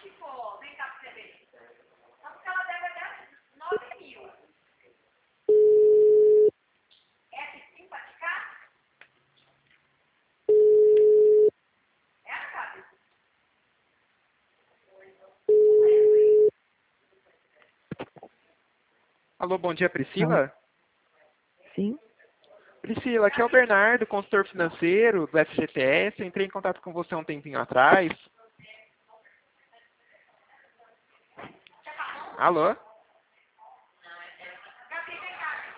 Alô, bom dia, Alô? Priscila? Sim? Priscila, aqui é o Bernardo, consultor financeiro do FGTS. Eu entrei em contato com você um tempinho atrás. Alô?